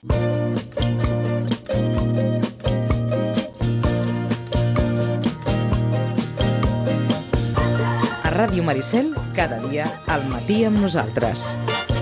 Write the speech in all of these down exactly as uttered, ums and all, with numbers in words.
A Ràdio Maricel, cada dia al matí amb nosaltres.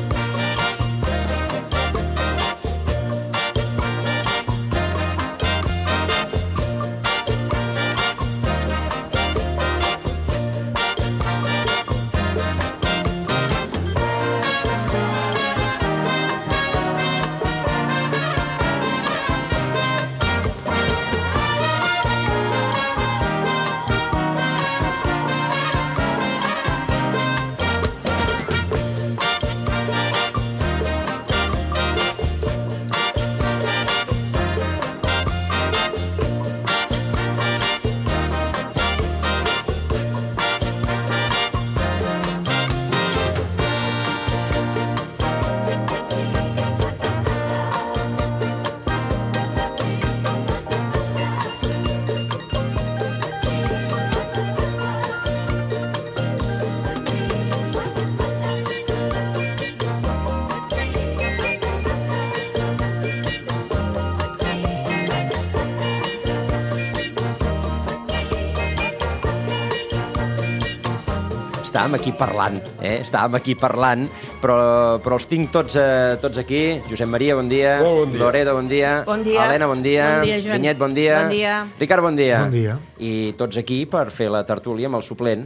Estàvem aquí parlant, eh? Estàvem aquí parlant, però, però els tinc tots, eh, tots aquí. Josep Maria, bon dia. Oh, bon dia. Loreto, bon dia. Bon dia. Helena, bon dia. Bon dia, Joan. Vinyet, bon dia. Bon dia. Ricard, bon dia. Bon dia. I tots aquí per fer la tertúlia amb el suplent.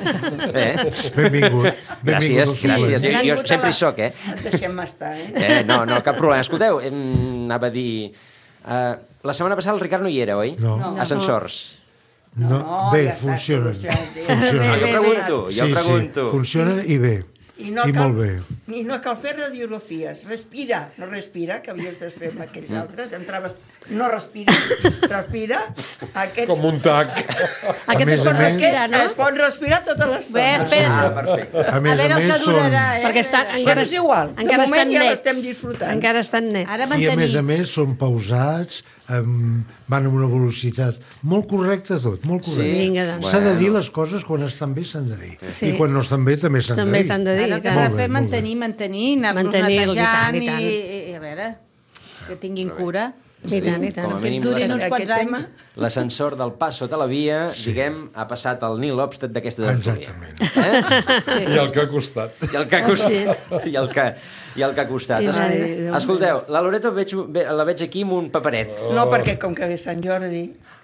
Eh? Benvingut. Gràcies, Benvingut gràcies. Jo, jo Benvingut a sempre la- hi soc, eh? Et deixem estar, eh? eh? No, no, cap problema. Escolteu, em, anava a dir... Uh, la setmana passada el Ricard no hi era, oi? No. No. Ascensors. No, No, bé, ja està funcionen. solucionat. Funcionen. Jo pregunto, jo sí, pregunto. Sí, funcionen i bé. I, no I cal, molt bé. I no cal fer radiografies. Respira, no respira, que havies de fer amb aquells altres. Entraves, no respira, respira. Aquests, Com un tac. Aquest més es a pot més- respirar, no? Es pot respirar tota l'estona. Bé, espera. Ah, perfecte. A més a veure a el més que durarà, són... eh? Perquè estan, Però encara, és igual. De encara moment estan ja nets. l'estem disfrutant. Encara estan nets. Ara I a mantenir... més a més són pausats, um, van amb una velocitat molt correcta tot, molt correcte. Sí? Vinga, doncs. S'ha de dir les coses quan estan bé, s'han de dir. Sí. I quan no estan bé, també s'han de dir. També s'han de dir. Ara el que clar. s'ha de Molt bé, fer molt mantenir, mantenir, anar-los Mantenir-los, i tant, netejant i tant. i, i, a veure, que tinguin cura. I tant, i tant. Com a Que ens mínim durin l'ascen- uns quants Aquest tema- anys. l'ascensor del pas sota la via, sí. diguem, ha passat el Neil Hofstad d'aquesta tertúlia. Exactament. I el que ha costat. I el que ha costat. I el que, i el que ha costat. I Es- va, Déu Escolteu, la Loreto veig, ve- la veig aquí amb un paperet. No, perquè com que ve Sant Jordi...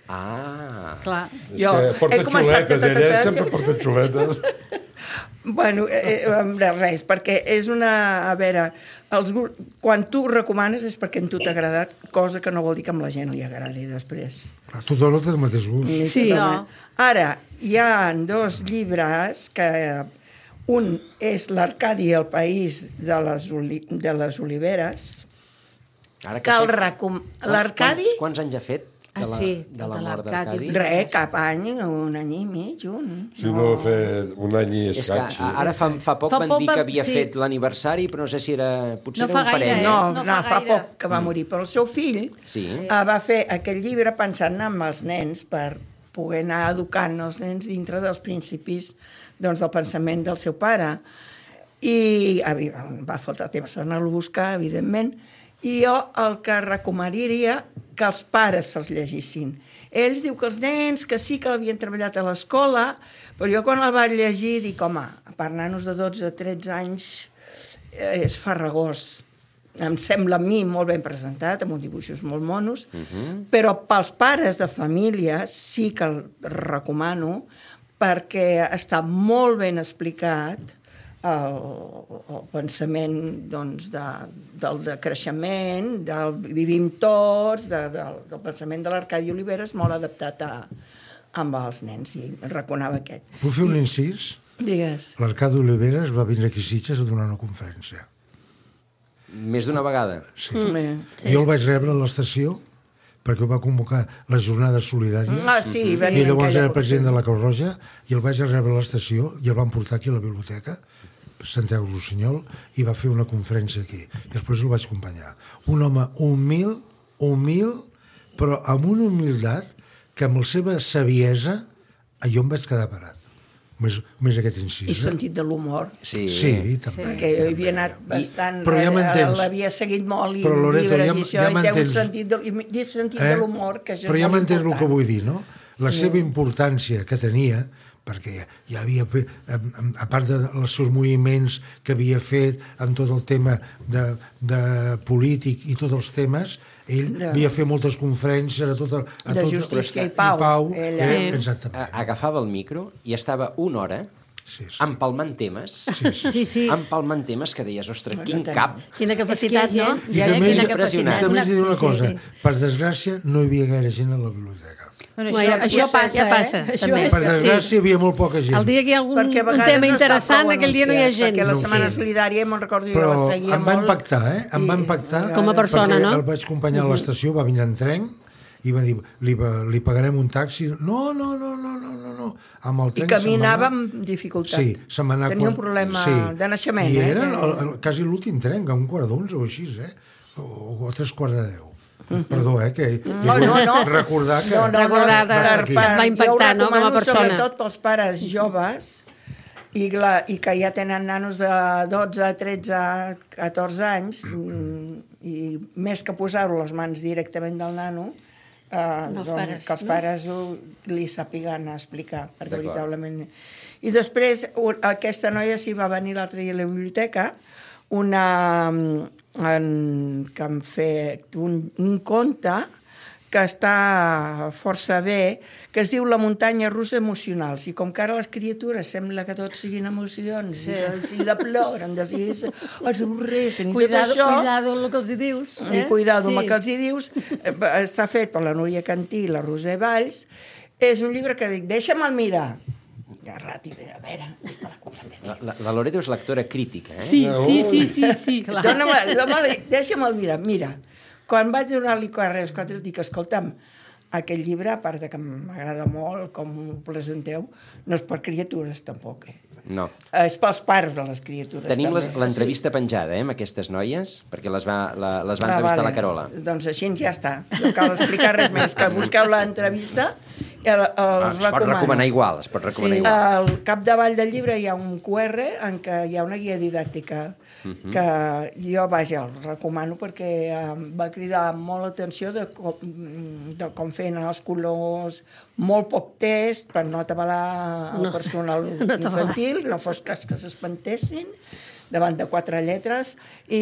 Ah. Clar. És Jo que porta he començat xuletes, a- ella sempre porta xuletes. Bueno, eh, eh, res, perquè és una... A veure, els, gu- quan tu recomanes és perquè a tu t'ha agradat, cosa que no vol dir que a la gent li agradi després. Clar, tothom no té el mateix gust. Ni Sí. totalment. Ara, hi ha dos llibres que... Un és l'Arcadi i el país de les, oli de les oliveres, Ara que el ha fet- recom... Quan- L'Arcadi... Quants, quants anys ha fet de Ah, la, sí, de la de mort l'Arcadi. d'Arcadi? Res, cap any, un any i mig, un. Si no ha fet un any i És que escaig. sí. ara fa, fa poc Fa van poc dir que va- havia sí. fet l'aniversari, però no sé si era... Potser No era fa un gaire, parell. eh? No, No no, fa fa gaire. poc que va morir, però el seu fill Sí. eh, va fer aquell llibre pensant en els nens per poder anar educant els nens dintre dels principis doncs, del pensament del seu pare. I evi- va faltar temps per anar-lo a buscar, evidentment, i jo el que recomanaria que els pares se'ls llegissin. Ells diu que els nens, que sí que l'havien treballat a l'escola, però jo quan el vaig llegir dic, home, per nanos de dotze a tretze anys eh, és farragós. Em sembla a mi molt ben presentat, amb uns dibuixos molt monos, uh-huh. però pels pares de família sí que el recomano perquè està molt ben explicat el, el pensament doncs, de, del decreixement, del vivim tots, de, del, del pensament de l'Arcadi Oliveres, molt adaptat a, amb els nens, i reconava aquest. Puc fer un incís? Digues. L'Arcadi Oliveres va vindre aquí a Sitges a donar una conferència. Més d'una vegada. Sí. Mm. Jo el vaig rebre a l'estació perquè ho va convocar les jornades solidàries. Ah, sí, I venien en llavors aquella era president de la Creu Roja i el vaig rebre a l'estació i el van portar aquí a la biblioteca, Santiago Rossinyol, i va fer una conferència aquí. I després el vaig acompanyar. Un home humil, humil, però amb una humilitat que amb la seva saviesa jo em vaig quedar parat. més, més aquest incís. I sentit de l'humor. Sí. Sí, també. Perquè jo havia anat bastant... Però ja m'entens. L'havia seguit molt i Però, Loreto, llibres ja- i això, ja i té un m'entens. sentit de, i té sentit Eh? de l'humor, que això Però és ja molt m'entens el que important. vull dir, no? La Sí. seva importància que tenia, perquè ja, ja havia, fe- a, a part dels seus moviments que havia fet en tot el tema de, de polític i tots els temes, ell De- havia fet moltes conferències a tot el, a De tot, justícia i i pau. pau Ella- eh, Sí. exactament. A- Agafava el micro i estava una hora Sí, sí. empalmant temes, Sí, sí. Sí, sí. empalmant temes que deies, ostres, quin no cap. Quina capacitat, És que hi ha no? gent- I Ja, també- quina impressionant. I també us diré una Sí, cosa, sí. per desgràcia no hi havia gaire gent a la biblioteca. Bueno, Bueno, això, ja- això ja- passa, ja passa, eh? Això també. és Per que- desgràcia hi havia molt poca gent. El dia que hi ha algun Perquè a un vegades tema no està interessant, prou aquell dia no hi ha anunciat, gent. Perquè la No ho Setmana sé. Solidària, me'n recordo, jo Però la seguia em va molt. impactar, eh? Em va I- impactar. Com a persona, perquè no? el vaig acompanyar a l'estació, va venir en tren, i va dir, li, li pagarem un taxi. No, no, no, no, no, no, no. Amb el I tren caminava se'n va anar- amb dificultat. Sí, se'n va anar... Tenia un quan- problema de naixement, I eh? era el, el, quasi l'últim tren, que un quart d'onze o així, eh? O, o tres quarts de deu. Perdó, eh? Que, No, no, no. Recordar que... No, no, Recordar no, de- per- que et per- va impactar, jo ho no, com a recomano persona. Sobretot pels pares joves i, la, i que ja tenen nanos de dotze, tretze, catorze anys mm, i més que posar-ho a les mans directament del nano, eh, Els doncs, pares, que els no? pares ho, li sàpiguen explicar, perquè D'acord. veritablement... I després u- aquesta noia s'hi va venir l'altre dia a la biblioteca, una en, que han fet un, un conte que està força bé, que es diu La muntanya russa emocionals, i com que ara les criatures sembla que tot siguin emocions, sí. i, de, i de ploren, de si es, es avorreixen, i Cuidado, tot això... cuidado el que els hi dius. I Eh? cuidado amb Sí. el que els hi dius, eh, està fet per la Núria Cantí i la Roser Valls, és un llibre que dic, deixa'me'l mirar. Ja, rati, a veure, per la competència. La, la, la Loreto és lectora crítica, eh? Sí, sí, sí, sí, sí. Clar. Dóna-me, dóna-me, deixa'me'l mirar, mira. Quan vaig donar-li quatre quatre, dic, escolta'm, aquest llibre, a part de que m'agrada molt com ho presenteu, no és per criatures, tampoc, eh? No. És pels pares de les criatures, Tenim les- també. l'entrevista penjada, eh, amb aquestes noies, perquè les va, la, les va Ah, entrevistar vale. la Carola. Doncs així ja està. No cal explicar res més, que busqueu l'entrevista i el, Ah, els es pot recomano. recomanar igual, es pot recomanar Sí. igual. Al capdavall del llibre hi ha un Q R en què hi ha una guia didàctica que jo, vaja, el recomano perquè em va cridar molt l'atenció de, com, de com feien els colors, molt poc text per no atabalar el No, personal no atabalar. infantil, no fos cas que s'espantessin davant de quatre lletres,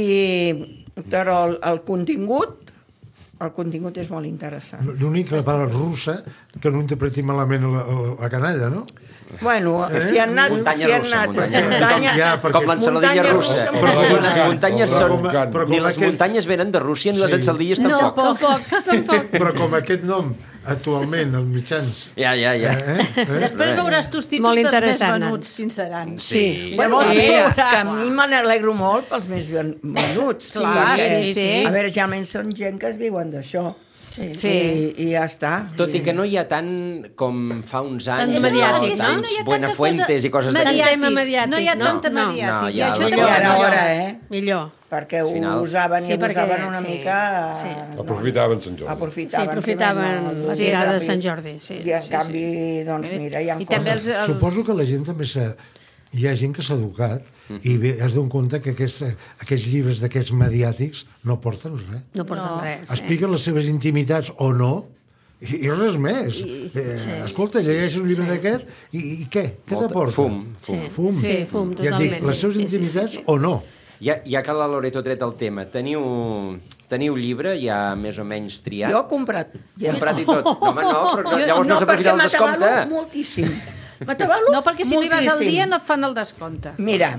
i, però el, el contingut el contingut és molt interessant. L'únic que la parla russa, que no interpreti malament la, la, la canalla, no? Bueno, eh? si han anat... Muntanya si han russa, anat, muntanya russa. muntanya, Ja, perquè- Com l'ensaladilla muntanya russa. russa, Però muntanya les russa. muntanyes Però són... com- però Ni com les aquest- muntanyes venen de Rússia ni les Sí. ensaladilles No, tampoc. tampoc, tampoc. Però com aquest nom, actualment, als mitjans... Ja, ja, ja. Eh? eh? Després veuràs tu els títols Molt dels més interessant, venuts, Nats. quins seran. Sí. Bueno, a Sí. veure, Veuràs. que a mi me n'alegro molt pels més ven- venuts. Clar, perquè, sí, sí. A veure, realment són gent que es viuen d'això. Sí. Sí. I, I ja està. Tot i que no hi ha tant com fa uns anys, Tant mediàtic, uns no? anys, No hi ha tanta Buenafuentes cosa i coses mediàtica. d'aquestes. tema mediàtic, No hi ha no? tanta No. mediàtic. No, I ja, això la també I millor- ara, m'agrada. ara, eh? Millor. Perquè Al ho final- usaven i Sí, perquè- abusaven una sí, mica... sí. no, Aprofitaven Sant Jordi. Aprofitaven. Sí, aprofitaven sí, la sí, tirada de sí. Sant Jordi, sí, I en sí, canvi, doncs mira, hi ha I també coses... els, els... Suposo que la gent també s'ha... Hi ha gent que s'ha educat i bé, has d'un compte que aquests, aquests llibres d'aquests mediàtics no porten res. No porten No. res. Eh? Expliquen les seves intimitats o no, i, i res més. I- eh, sí, escolta, llegeixes un llibre d'aquest i, i què? Què Molta- t'aporta? fum, fum. Fum. Sí, fum, Ja et dic, totalment. les seves Sí, sí, sí, intimitats sí, sí. o no. Ja, ja que la Loreto ha tret el tema, teniu, teniu llibre ja més o menys triat? Jo he comprat. Ja. Comprat i tot. No, home, no, però no, llavors no, no, s'ha aprofitat el perquè descompte. m'atabalo moltíssim. M'atabalo No, perquè si no hi vas al moltíssim. dia no et fan el descompte. Mira,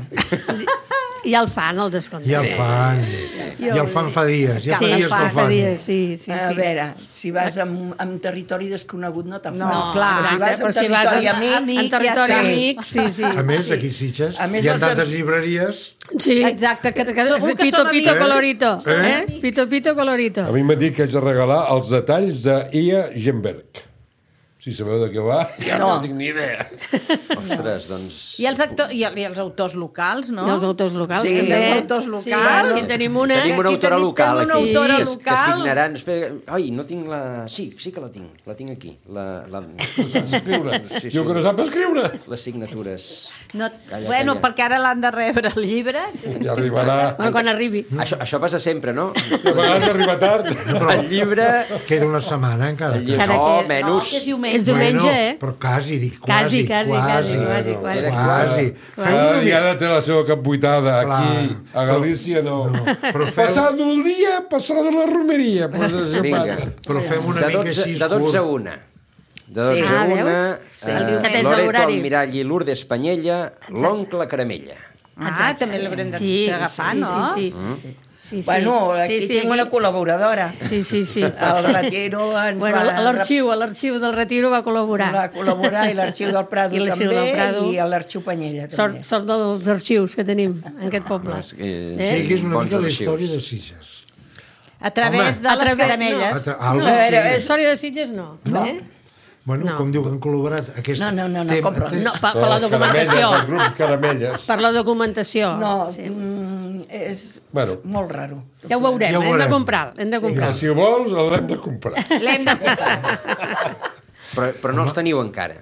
Ja el fan, el descompte. Ja el fan, ja el fan fa dies, ja fa Sí, dies que el fa fan. dies, sí, sí, a sí. veure, si vas en, en territori desconegut no te'n No, fan. clar. Però si vas Però en si vas territori en- amic, amic, En territori ja sé. amic, sí, sí. A més, aquí a Sitges A més, hi ha els tantes am- llibreries... Sí. Exacte, que, que segur que Pito, som pito, amics. colorito. Eh? Eh? Pito, pito, colorito. A mi m'ha dit que haig de regalar els detalls d'Ia Gemberg. Si sabeu de què va, ja no, No. no tinc ni idea. Ostres, doncs... I els, actor, i, el- I els autors locals, no? I els autors locals, Sí, també. els autors Sí, locals. aquí en tenim una. Tenim una Aquí autora tenim- local tenim una aquí, autora que, que local. signaran... Espera, ai, no tinc la... Sí, sí que la tinc, la tinc aquí. La, la... Saps escriure? Sí, Diu sí. que no sap escriure. Les signatures... No, Calla, bueno, calla. perquè ara l'han de rebre el llibre. I arribarà... Bueno, quan arribi. Això, això passa sempre, no? I a vegades arriba tard. El llibre... Queda una setmana encara. El llibre... Encara No, que- menys. No, que és diumenge. És diumenge, bueno, eh? Però quasi, dic, Quasi, quasi, quasi, quasi, quasi, quasi, quasi. quasi. Fem Cada una mica- diada té la seva capbuitada. Aquí, Clar. a Galícia, no. No, però feu- Passat el dia, passada la romeria. Pues això Vinga. passa. Però fem una De mica dotze, així de dotze a curt. una. De dotze Sí. a Ah, una, veus? Sí, eh, el diumenge. Que tens Loreto l'horari. Almirall i Lourdes Panyella, l'oncle Caramella. Ah, també l'haurem de Sí, agafar, sí, no? sí, sí. Mm. sí, sí. Bueno, aquí sí, sí, tinc una col·laboradora. Sí, sí, sí. El Retiro ens Bueno, va... l'arxiu, l'arxiu del Retiro va col·laborar. Va col·laborar, i l'Arxiu del Prado I l'Arxiu també, del Prado. i l'Arxiu Panyella també. Sort, sort dels arxius que tenim en aquest poble. És que- Eh? Sí, que és una Bons mica la arxius. història de Sitges. A través Home. de A les través- caramelles. Altra- A Algo, veure, sí. La història de Sitges no. No. Eh? Bueno, No. com diu que han col·laborat aquest No, no, no, no, tema- compra. te- No, per, per la Les caramelles, documentació. els grups caramelles. Per la documentació. No, Sí. mm, és Bueno. molt raro. Ja ho veurem, Ja ho hem de veurem. comprar, hem de comprar. Si vols, l'hem de comprar. L'hem de comprar. Però, però no els teniu encara.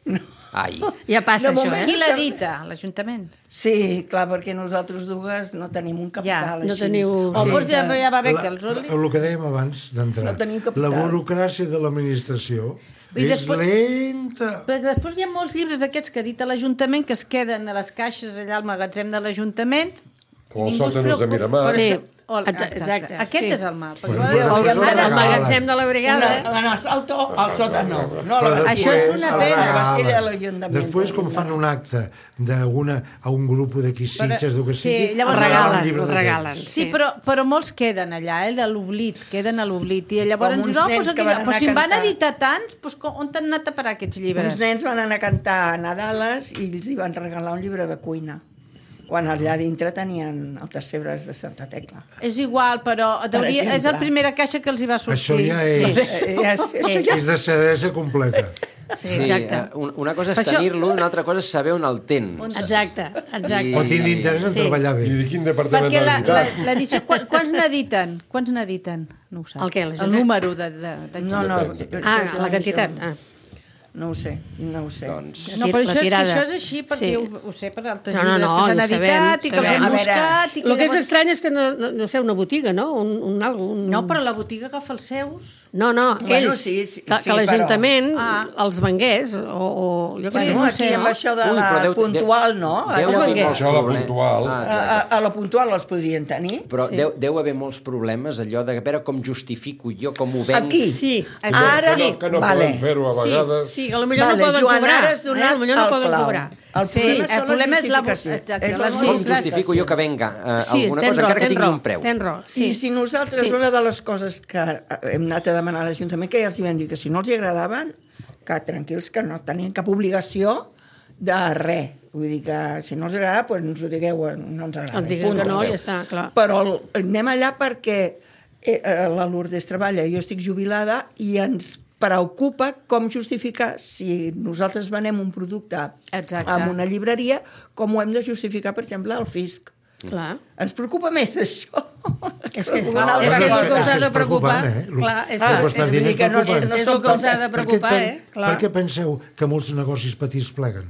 Ai. Ja passa De això, moment- eh? Qui l'edita? L'Ajuntament? Sí, clar, perquè nosaltres dues no tenim un capital Ja, no així. teniu- O Sí. doncs ja, ja va bé La- que els oli. El que dèiem abans d'entrar, No tenim capital. la burocràcia de l'administració I és després- lenta. Perquè després hi ha molts llibres d'aquests que edita l'Ajuntament que es queden a les caixes allà al magatzem de l'Ajuntament. O i als ningú es sòtanos de preocupa. Miramar. Sí. Això- o- Exacte, exacte, Aquest sí. és el mal. Perquè Bueno, ara- però Ara- després El regalen. magatzem de la brigada, eh? Una, en el salto, al sota no. No a la Però Bastilla. Això és una després pena. el A la Bastilla de regalen. l'Ajuntament. Després, com fan un acte d'una, a un grup d'aquí Sitges, del que sí, sigui, llavors El regalen un regalen, llibre el d'aquests. regalen. Sí, però, però molts queden allà, eh, de l'oblit, queden a l'oblit. I llavors Com ens uns diuen, oh, nens pues, que aquí, van ja, anar però a si en van cantar. editar tants, pues, com- on t'han anat a parar aquests llibres? Uns nens van anar a cantar a Nadales i els hi van regalar un llibre de cuina, quan allà dintre tenien el tercer braç de Santa Tecla. És igual, però hauria, és exemple. la primera caixa que els hi va sortir. Això ja és, Eh, és, això ja és de cedesa completa. Sí, Sí, exacte. eh, un- una cosa és Per això- tenir-lo, una altra cosa és saber on el tens. Exacte, exacte. O tindre interès en Sí. treballar bé. I de quin departament Perquè la- l'ha editat? la- l'edició, quan, quants n'editen? Quants n'editen? No ho sap. El què, la El gent? número de, de, de No, no. Ah, això- la quantitat. això Ah. No ho sé, no ho sé. Doncs... No, però La això és, que tirada. això és així perquè Sí. ho, ho sé per altres No, no, llibres no, que s'han ho editat sabem, i que els sabem. hem A veure, buscat. I que El que és llavors... estrany és que no, no, no sé, una botiga, no? Un, un, algo, un... No, però la botiga agafa els seus. No, no, Bueno, ells, sí, sí, que, sí, que l'Ajuntament Ah. els vengués, o, o jo què sé, Bueno, no aquí sé, amb no? això de Ui, la però deu- puntual, deu- no? Deu Allò- haver què? molts Això, la problemes. puntual. Ah, a, exacte. a, a la puntual els podrien tenir. Però Sí. deu, deu haver molts problemes, allò de a veure com justifico jo, com ho venc. Aquí. Sí, Ara, Que no, que no vale. poden fer-ho a sí, vegades. sí, que potser Vale, no poden Joan, cobrar. ara has donat eh? Potser no el poden clau. cobrar. El Sí, problema, el són problema les és la- justificacions. exacte, És les les Com burocràcies. justifico jo que venga eh, Sí, alguna tens cosa, raó, encara que tens tingui raó, un preu? tens raó, Sí. I sí. si nosaltres, Sí. una de les coses que hem anat a demanar a l'Ajuntament, que ja els hi vam dir que si no els hi agradaven, que tranquils, que no tenien cap obligació de res. Vull dir que si no els agrada, doncs ens ho digueu, no ens agrada. Et diguen punt. que no i ja està, clar. Però el, anem allà perquè eh, la Lourdes treballa, jo estic jubilada i ens preocupa com justificar si nosaltres venem un producte Exacte. en una llibreria, com ho hem de justificar, per exemple, al fisc. Clar. Ens preocupa més això. És que, Una no, altra és, que és el cosa. que us ha de És preocupar. preocupant, eh? Lo- Clar, és, Ah, que, El que estàs és dient dir és que no, preocupant. no és són el que us ha de tontes. preocupar, per, eh? Clar. Per què penseu que molts negocis petits pleguen?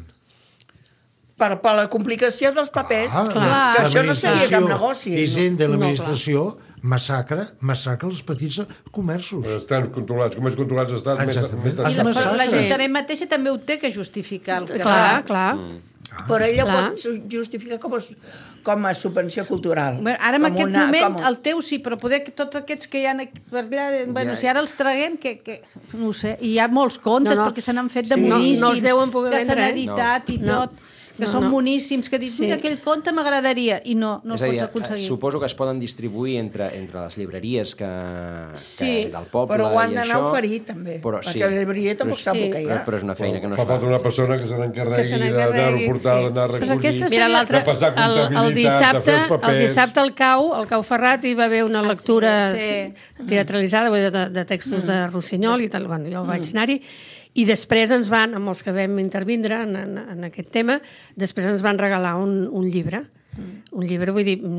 Per, per la complicació dels papers, Ah, Clar. que això no seria cap l'administració, negoci. Hisenda, No, l'administració, massacra, massacra els petits comerços. Estan controlats. Com més controlats estan, més, Exactament. més I Ah, la, massacre. però l'Ajuntament mateixa també ho té que justificar. El que Clar, clar. Però ella Clar. pot su- justificar com a, su- com a subvenció cultural. Bueno, ara en Com aquest una- moment com- el teu sí, però poder que tots aquests que hi ha aquí per allà, eh, bueno, Ja. si ara els traguem, que, que, no ho sé, i hi ha molts contes No, no. perquè se n'han fet de Sí. boníssims, No- no els deuen poder que s'han vendre, eh? editat i No. tot, que No, són no. boníssims, que dius, Sí. mira, aquell conte m'agradaria, i no, no És el a dir, pots aconseguir. suposo que es poden distribuir entre, entre les llibreries que, que Sí. del poble Però ho han i d'anar això. a oferir, també, Però, perquè sí. la llibreria tampoc Però- sap el sí. que hi Però, ha. però és una feina que no Fa es fa. falta una persona que se Que n'encarregui se d'anar n'encarregui, a portar, sí. d'anar a Però recollir, aquesta Mira, l'altre, de passar el, el, comptabilitat, dissabte, de fer els papers. el dissabte al Cau, al Cau Ferrat, hi va haver una lectura sí, teatralitzada vull dir, de, de textos de Rossinyol i tal. Bueno, jo vaig anar-hi I després ens van, amb els que vam intervindre en, en, en aquest tema, després ens van regalar un, un llibre. Mm. Un llibre, vull dir,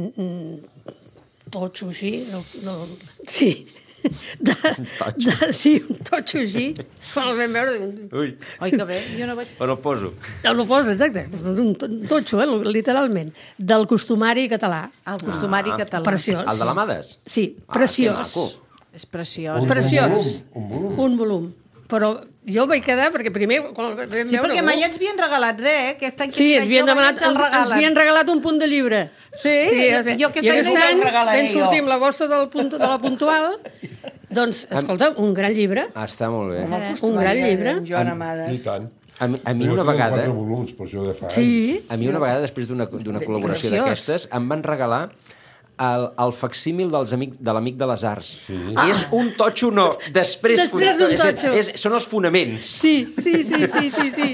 mm, totxo així, no, no, sí, de, de, sí, un totxo així, quan el vam veure... Ui, Oi, que bé, jo no vaig... on el poso? No el poso, exacte, un totxo, eh, literalment, del costumari català. El costumari Ah. català. Preciós. El de l'Amades? Sí, Ah, preciós. que maco. És preciós. Un, Preciós. Un volum, un volum. Un volum. Però jo vaig quedar, perquè primer... Quan el vam Sí, veure, perquè oh, mai ens havien regalat res, eh? Aquest any que Sí, vaig ens havien, jo, mai demanat, ens el ens regalen. havien regalat un punt de llibre. Sí, o sigui, jo aquest I any aquest no any el regalaré vam jo. sortir amb la bossa del punt, de la puntual. Doncs, escolta, un gran llibre. Ah, està molt bé. Amb el Un costumari gran de llibre. Joan I Amades. tant. A mi, a mi Jo una tinc vegada... quatre volums, per això de fa anys. Sí. A mi una vegada, després d'una d'una col·laboració Preciós. d'aquestes, em van regalar el, el facsímil dels amic, de l'Amic de les Arts. Sí. És un totxo, no, després... Després d'un és- totxo. És, són els fonaments. Sí, sí, sí, sí, sí, sí.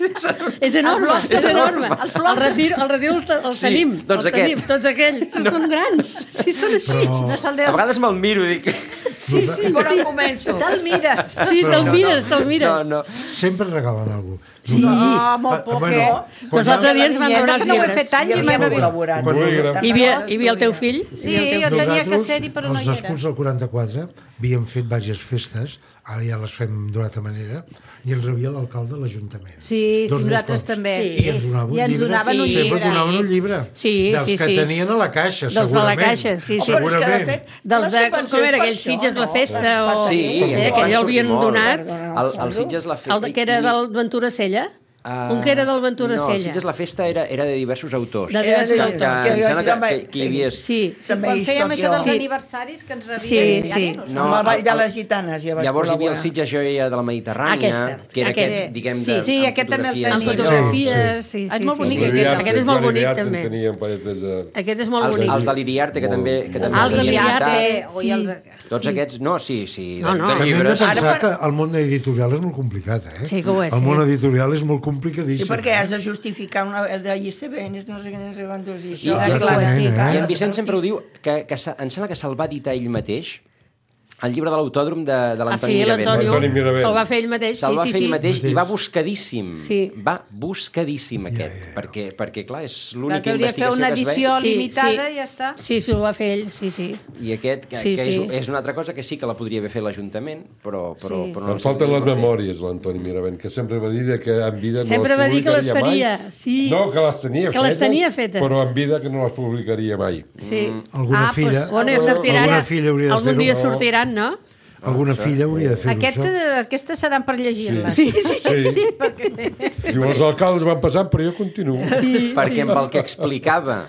És enorme, blocs és de enorme. flor, el flor. El retir, el retir el, el Sí, tenim. doncs el tenim, aquest. tots aquells. No. Són grans. Sí, són així. Però- No se'l A deu... vegades me'l miro i dic... Sí, sí, Però sí. començo. Te'l mires. Sí, te'l mires, te'l mires. No, no. Sempre regalen alguna cosa. Sí. No, molt Ah, poc, bueno, eh? Doncs l'altre dia ens van donar els no ho he llibres. fet anys i Jo mai hem m'ha vist. col·laborat. Quan- Bolígraf. Hi havia, hi havia el teu fill? Sí, Hi havia el jo teu fill. tenia que Nosaltres, ser-hi, però no els hi era. nascuts del quaranta-quatre, havíem fet diverses festes, ara ja les fem d'una altra manera, i ens rebia l'alcalde de l'Ajuntament. Sí, sí, Dos nosaltres cops. també. Sí. I ens donaven I ens un llibre. donaven un Sempre llibre. donaven un llibre. Sí, dels sí, que sí. tenien a la caixa, Dels de la segurament. caixa, sí, sí. Oh, però és que, de Segurament. fet, Dels les de, com, com subvencions era per aquell això, Sitges la no? festa? O, Sí, eh, aquest que van ja sortir l'havien molt. donat. El, el Sitges la festa... El de, que era del Ventura Sella? Uh, Un que era del Ventura no, Sella. el Sitges la festa era, era de diversos autors. De Era diversos de- autors. Que, que em sembla jo que, que, que hi havia... Sí. Sí, quan fèiem això dels Sí. aniversaris que ens rebien. Sí, ja sí. no sé. No, Amb el Ball de el- les Gitanes ja vas Llavors hi havia el col·laborar. Sitges Joia de la Mediterrània, Aquesta, que era aquest. aquest, diguem, Sí, de, sí, amb aquest també el fotografies Amb tenia. de- fotografies, sí, sí. És molt sí, bonic sí. aquest. L'Iriarte, Aquest és molt Joan bonic, Iriarte també. en tenia paretes de... Aquest és molt Els, bonic. els de l'Iriarte, que també, que també Els de havien l'Iriarte, editat. Oi, el de... Tots aquests, no, sí, sí, de, No, no. de També hem de llibres. pensar que el món editorial és molt complicat, eh? Sí que ho és, El sí. món editorial és molt Sí, complicadíssim. perquè has de justificar una, el de I C B N, no sé què, no sé quantos, i això. I- Exactament, sí, eh? I en Vicent sempre ho diu, que, que se- em sembla que se'l va editar ell mateix, el llibre de l'Autòdrom de, de Ah, l'Antoni sí, Miravent. l'Antonio Antoni Miravent. se'l va fer ell mateix. Se'l va sí, fer sí, ell sí. mateix i Mateix. va buscadíssim. Sí. Va buscadíssim, aquest. Perquè, perquè, clar, és Clar, l'única que hauria de fer investigació una que es edició ve. Sí, limitada sí. i ja està. Sí, sí, ho va fer ell, sí, sí. I aquest, que, Sí, que sí. és, és una altra cosa que sí que la podria haver fet l'Ajuntament, però, però, Sí. però no Em falten les no sé. memòries, l'Antoni Miravent, que sempre va dir que en vida no Sempre les va dir que les publicaria faria, mai. sí. No, que les tenia Que fetes, les tenia fetes. però en vida que no les publicaria mai. Sí. Alguna Ah, filla, doncs, Bueno, ja sortiran. alguna filla hauria de Algun fer-ho. dia sortiran, no? Alguna filla hauria de fer-ho, Aquest, això. aquestes seran per llegir-les. Sí, sí. Sí. Sí, perquè... Diu, els alcaldes van passant, però jo continuo. sí. Perquè amb el que explicava,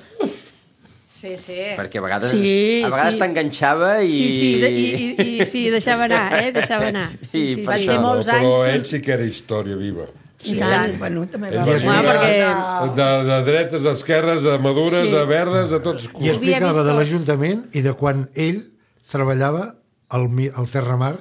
Sí, sí. perquè a vegades, Sí, a vegades sí. t'enganxava i... Sí, sí, de, i, i, i, sí, deixava anar, eh? Deixava anar. Sí, Sí, sí, per sí. ser això. molts Però anys, ell sí que era història viva. I I tant. tant, bueno, també va Ell va és escriure perquè- de, de dretes a esquerres, a madures, Sí. a verdes, a tots I colors. explicava vist de tots. l'Ajuntament i de quan ell treballava al, mi- al Terramar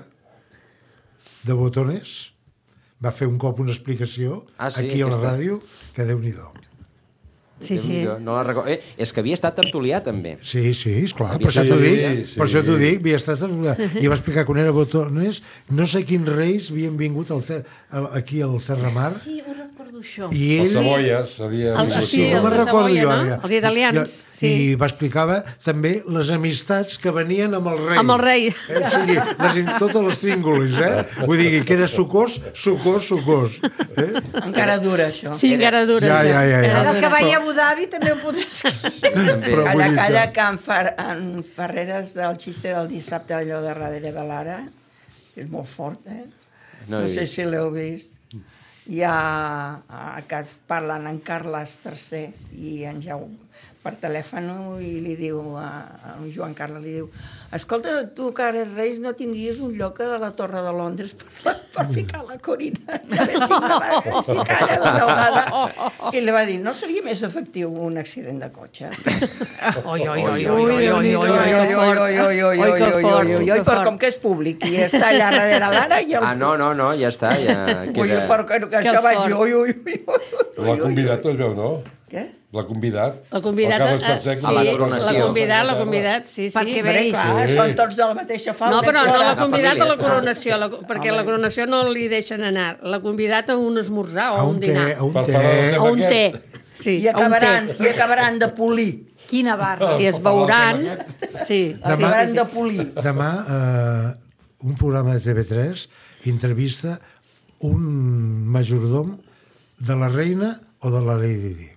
de Botones. Va fer un cop una explicació Ah, sí, aquí a la aquesta. ràdio, que Déu-n'hi-do. Sí, sí. Jo no la recordo. Eh, és que havia estat tertulià, també. Sí, sí, esclar, Havia per això estat- t'ho dic, Sí, sí. per això t'ho dic, havia estat i va explicar quan era Botones, no sé quins reis havien vingut al ter, al, aquí al Terramar, Sí, ho recordo això. i Els ell... cebolles havia... El- vingut sí, tot. el no de me'n recordo Savoia, jo, no? ja. Els italians, I, sí. I va explicava també les amistats que venien amb el rei. Amb el rei. Eh? O sigui, les, totes les tríngoles, eh? Vull dir que era sucós, sucós, sucós. Eh? Encara dura, això. Sí, encara dura. Ja, ja, ja, ja. Ara el que vaig a Abu Dhabi també ho podràs escriure. També. Però vull Calla, dir calla, que- que en, Fer, en Ferreres del xiste del dissabte, allò de darrere de l'ara, és molt fort, eh? No No, he sé vist. si l'heu vist. Hi ha que parlen en Carles tercer i en Jaume per telèfon i li diu a, a Joan Carles, li diu escolta, tu que eres reis no tindries un lloc a la Torre de Londres per, per ficar la Corina i a veure si, anava, si calla d'una vegada. I li va dir, no seria més efectiu un accident de cotxe? Oi, oi, oi, oi, Ui, oi, oi, oi, oi, que fort. oi, oi, oi, Oi, oi, que oi, fort, oi, oi, que oi, però fort. com que és públic i està allà darrere l'ara i el... Ah, no, no, no, ja està, ja Ui, queda... però que, que Que això va fort. dir, ui, ui, ui, ui. L'ha convidat, es veu, no? Què? La convidat. La convidata... El que ha d'estar sec, sí, a la coronació. la convidat, la convidat, sí, sí. Perquè Bé, veus. clar, Sí. són tots de la mateixa fauna. No, però no la La convidat a la família, coronació, la, perquè la coronació no li deixen anar. La convidat a un esmorzar o A a un un té, dinar. a un Per té. parlar del A tema un aquest. té. Sí, I a un acabaran, té. i acabaran de polir. Quina barra. I es veuran... Sí, sí, Acabaran sí, de sí. polir. Demà, eh, un programa de T V tres entrevista un majordom de la reina o de la Lady Di.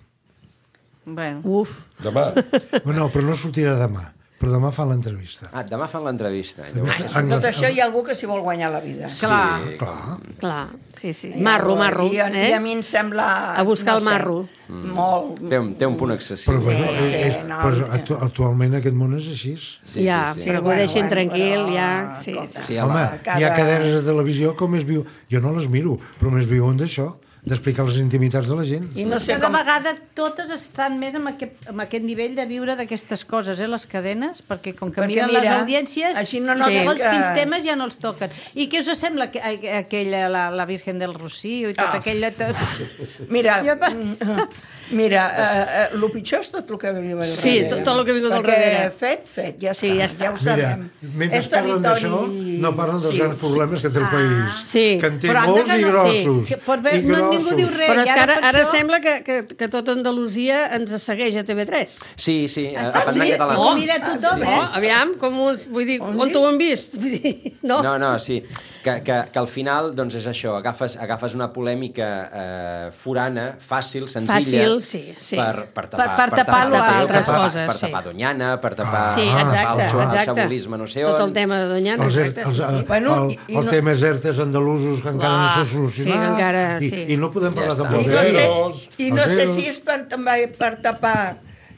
Bueno. Uf. Demà. No, però no sortirà demà. Però demà fan l'entrevista. Ah, demà fan l'entrevista. Llavors, En- Tot això hi ha algú que s'hi vol guanyar la vida. Clar. Clar. Clar, sí, sí. Hi ha Marro, algú- marro. I, a- eh? I a mi em sembla... A buscar no el sé, marro. Molt... té, un, té un punt Però, excessiu. bueno, sí, és, no, però no. actu actualment aquest món és així. Sí, ja, sí, sí. però que ho bueno, deixin bueno, tranquil, però, ja... Sí, escolta. sí. Sí, Home, home, cada- hi ha cadenes de televisió com es viu... Jo no les miro, però més viuen d'això, d'explicar les intimitats de la gent. I no sé Cada com... vegada totes estan més amb aquest, amb aquest nivell de viure d'aquestes coses, eh, les cadenes, perquè com que Perquè miren mira, les audiències, així no notes segons que- quins temes ja no els toquen. I què us sembla que, a- aquella, la, la Virgen del Rocío i tot Ah. aquella... Tot... Mira, Jo pas- mira, eh, eh, el pitjor és tot el que viu al Sí, darrere. tot- tot el que ha vingut al Perquè darrere. fet, fet, ja Sí, està, ja està. ja ho sabem. mentre És parlen territori... d'això, no parlen dels Sí, grans problemes que té el país. Sí. Que en té Però anda molts que i no- grossos. sí, que per bé- I no, ningú grossos. diu res. Però I és que ara ara, per ara això- sembla que, que, que tota Andalusia ens segueix a T V tres. Sí, sí, a, Ah, a sí? banda catalana. Oh, mira tothom, No, eh? aviam, com uns, vull dir, on t'ho han vist? Vull dir, no? No, no, sí. Que, que, que al final, doncs és això, agafes, agafes una polèmica eh, forana, fàcil, senzilla... Fàcil, sí, sí. Per, per tapar, Per- per tapar el que- altres per tapar- coses, Per sí. tapar Doñana, per tapar, Sí, per tapar exacte, el, xo- el exacte. xabolisme no sé Tot on. el tema de Doñana, Els, er- exacte, els, sí, sí. el, Bueno, el, i- i el no- tema ertes andalusos que encara no Ah, s'ha sí, solucionat que encara- i, sí. i no podem parlar Ja de està. I no models. sé, Modelos, i no sé modelos. si és per, també per tapar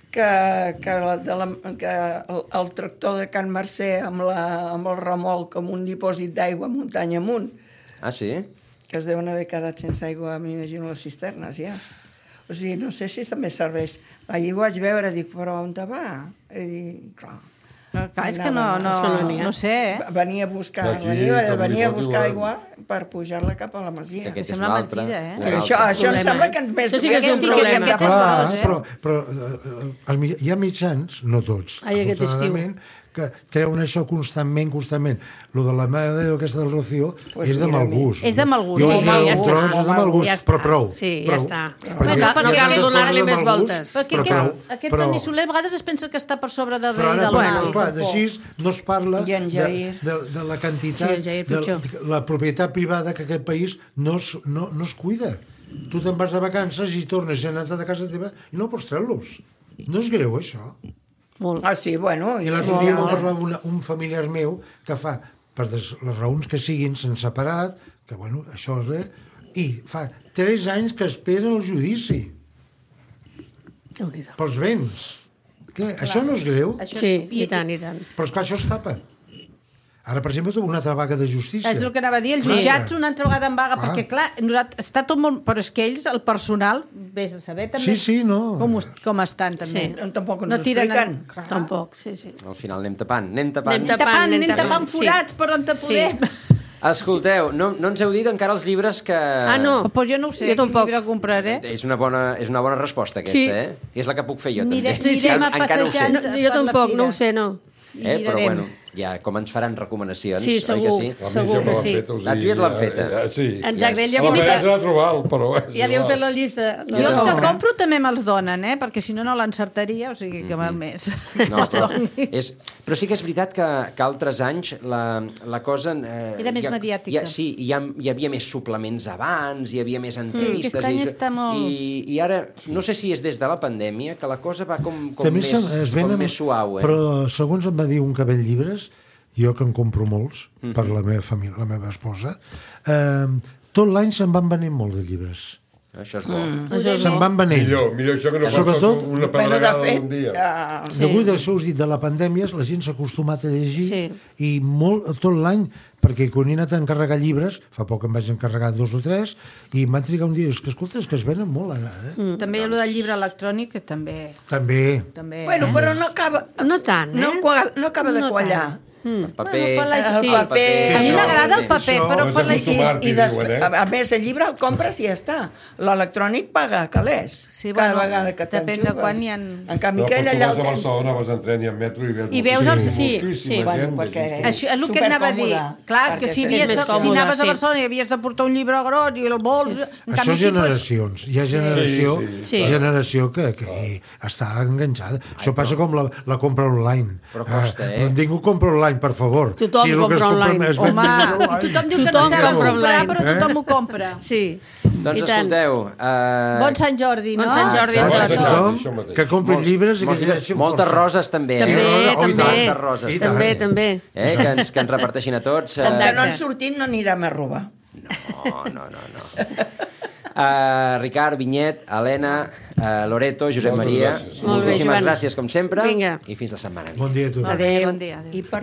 que, que, la, de la, que el, el tractor de Can Mercè amb, la, amb el remolc amb un dipòsit d'aigua muntanya amunt, Ah, sí? que es deuen haver quedat sense aigua, m'imagino, les cisternes, ja. O sigui, no sé si també serveix. Ahir ho vaig veure, dic, però on te va? I dic, clar, Però, clar, és que no, Anava- no, és que no n'hi ha. no sé, eh? venia a buscar, Aquí, venia, com li venia a foti buscar la- aigua per pujar-la cap a la masia. Que aquest és sembla un altre. mentida, eh? un Que altre. això, això em problema, sembla eh? que més Això sí que és un més sí que problema. aquestes Clar, coses, eh? però, però eh, els mi- hi ha mitjans, no tots, Ai, aquest estiu. afortunadament, que treuen això constantment, constantment. Lo de la Mare de Déu, aquesta del Rocío, Pues és de mira, mal mira. gust. És de mal gust. Jo Sí, he ja vist està. tros, és de mal gust, Ja està. però prou. Sí, ja prou. està. Perquè No cal- no hi ha cal tantes donar-li coses de més mal voltes. gust, Perquè però aquest, prou, aquest prou. Toni Soler a vegades es pensa que està per sobre del Però bé i ara, del bueno, mal. clar, i tampoc. d'així no es parla I en de, Jair. de, de la quantitat, Sí, en Jair de, pitjor. de la propietat privada que aquest país no es, no, no es cuida. Tu te'n vas de vacances i tornes i han anat a casa teva i no pots treure-los. No és greu, això. Molt. Ah, sí, bueno... I l'altre dia em parlava una, un familiar meu que fa, per des, les raons que siguin, s'han separat, que bueno, això és res, i fa tres anys que espera el judici Déu-n'hi-do. pels béns. Què? Això no és greu? Això- Sí, i tant, i tant. Però és que això es tapa. Ara, per exemple, una altra vaga de justícia. És el que anava a dir, els Sí. jutjats una altra vegada en vaga, Ah. perquè clar, nosaltres, està tot molt... Però és que ells, el personal, vés a saber també Sí, sí, no. com, us- com estan també. Sí. Tampoc ens No ho tiren expliquen. en- Tampoc, sí, sí. Al final anem tapant, anem tapant. Anem Tapant, Tapant, anem anem tapant tapant, forats sí. per on te Sí. podem. Escolteu, no, no ens heu dit encara els llibres que... Ah, no. Oh, pues jo no ho sé, Jo tampoc. quin llibre compraré. És una bona, és una bona resposta, aquesta, Sí. eh? És la que puc fer jo, Mire- també. mirem a Encara ho sé. passejar. No, Per jo la tampoc, fira. no ho sé, no. I Eh? Però mirarem. bueno, ja com ens faran recomanacions, Sí, oi segur. que sí? A mi Segur ja me que l'han sí. fet, o sigui, A tu ja et l'han feta. Ja, sí. Exacte, ell ja A ha la vegada fet, se l'ha trobat, però... és ja li han igual. fet la llista. No, Jo els no. que compro també me'ls donen, eh? Perquè si no, no l'encertaria, o sigui que val més. No, però, és, però sí que és veritat que, que altres anys la, la cosa... Eh, Era més hi ha- mediàtica. Hi ha, sí, hi, ha, hi havia més suplements abans, hi havia més entrevistes... aquest any i, això- està molt- I, I ara, no sé si és des de la pandèmia, que la cosa va com, com, També més, se- es com venen- més suau, eh? Però, segons em va dir un que ven llibres, jo que en compro molts, per la meva família, la meva esposa, eh, tot l'any se'n van venint molt de llibres. Això és bo. Mm. Això és Se'n bo. van venint. Millor, millor això que no Sobretot- Sobretot, una Bueno, de pedregada fet, d'un dia. ja... Sí. Degut això us dit de la pandèmia, la gent s'ha acostumat a llegir Sí. i molt, tot l'any, perquè quan he anat a encarregar llibres, fa poc em vaig encarregar dos o tres, i em van trigar un dia, és que escolta, és que es venen molt ara, eh? Mm. També hi ha el del llibre electrònic, que també... També. també Bueno, eh? però no acaba... No tant, eh? No, qua- no acaba de No quallar. tant. Per paper... Bueno, per la- El sí. paper... A mi m'agrada el paper, Això- però Has per la... acostumat, I, i que des... diuen, eh? a, a més, el llibre el compres i ja està. L'electrònic paga calés. Sí, cada bueno, vegada que te'n depèn de jugues. quan hi ha- En canvi, No, aquell però tu allà vas el a tens... Barcelona, vas en tren i en metro i veus I veus els- moltíssima sí, sí. Bueno, gent perquè- llegint. Això és el que anava a dir. Supercòmode, Clar, que perquè si, és havies, més si còmode, anaves a sí. Barcelona i havies de portar un llibre gros i el vols... Sí. En Això canvi, és així, doncs, generacions. Hi ha generació, Sí, sí. generació que, que està enganxada. Això passa com la, la compra online. Però costa, eh? Ah, ningú compra online, per favor. Tothom el que es compra online. es ven Home, més online. tothom diu que Tothom no s'ha de compra comprar, online. però tothom ho compra. Sí. Doncs I tant. escolteu... Uh... Bon Sant Jordi, no? Bon Sant Jordi a Doncs Exacte. tots. tothom Això mateix. que compri llibres i que molts llibres, llegeixin moltes força. roses també, També, eh? rosa, oh, i també. tant. Tantes roses, I També, tant. també. Eh? Que, ens, que ens reparteixin a tots. Com que Exacte. no en sortim, no anirem a robar. No, no, no, no. Uh, Ricard, Vinyet, Helena, uh, Loreto, Josep Moltes Maria, gràcies. Molt bé, moltíssimes Joan. gràcies, com sempre, Vinga. i fins la setmana vinent. Bon dia a tothom. Adéu. Bon dia. Adéu. I per